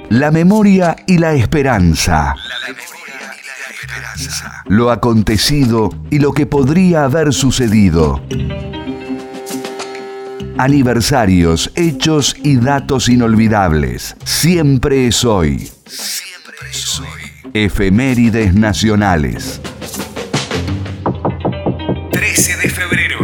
La memoria y la esperanza. Lo acontecido y lo que podría haber sucedido. Aniversarios, hechos y datos inolvidables. Siempre es hoy. Siempre es hoy. Efemérides nacionales. 13 de febrero,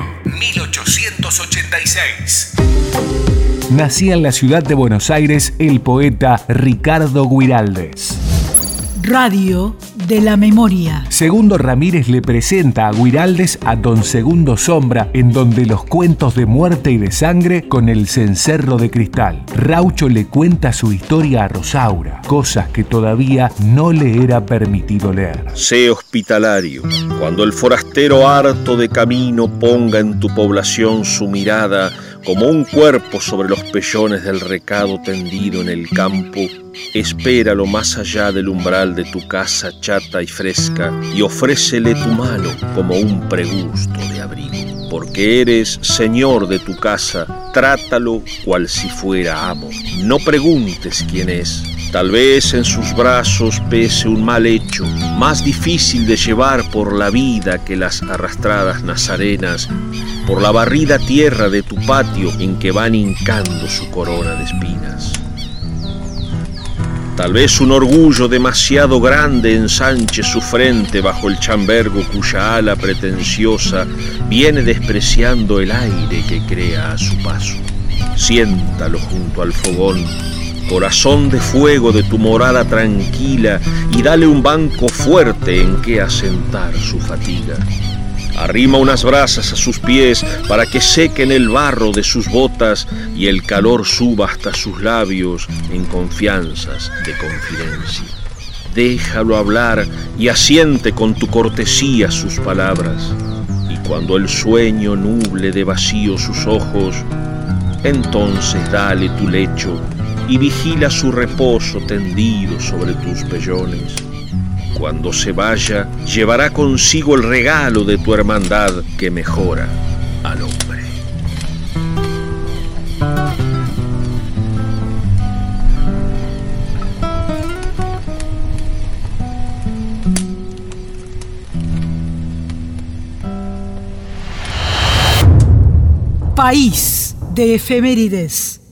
1886. Nacía en la ciudad de Buenos Aires el poeta Ricardo Guiraldes. Radio de la Memoria. Segundo Ramírez le presenta a Guiraldes a Don Segundo Sombra, en donde los cuentos de muerte y de sangre con el cencerro de cristal. Raucho le cuenta su historia a Rosaura, cosas que todavía no le era permitido leer. Sé hospitalario, cuando el forastero harto de camino ponga en tu población su mirada como un cuerpo sobre los pellones del recado tendido en el campo. Espéralo más allá del umbral de tu casa chata y fresca y ofrécele tu mano como un pregusto de abrigo. Porque eres señor de tu casa, trátalo cual si fuera amo. No preguntes quién es. Tal vez en sus brazos pese un mal hecho, más difícil de llevar por la vida que las arrastradas nazarenas, por la barrida tierra de tu patio en que van hincando su corona de espinas. Tal vez un orgullo demasiado grande ensanche su frente bajo el chambergo cuya ala pretenciosa viene despreciando el aire que crea a su paso. Siéntalo junto al fogón, corazón de fuego de tu morada tranquila, y dale un banco fuerte en que asentar su fatiga. Arrima unas brasas a sus pies para que sequen el barro de sus botas y el calor suba hasta sus labios en confianzas de confidencia. Déjalo hablar y asiente con tu cortesía sus palabras. Y cuando el sueño nuble de vacío sus ojos, entonces dale tu lecho y vigila su reposo tendido sobre tus pellones. Cuando se vaya, llevará consigo el regalo de tu hermandad que mejora al hombre. País de efemérides.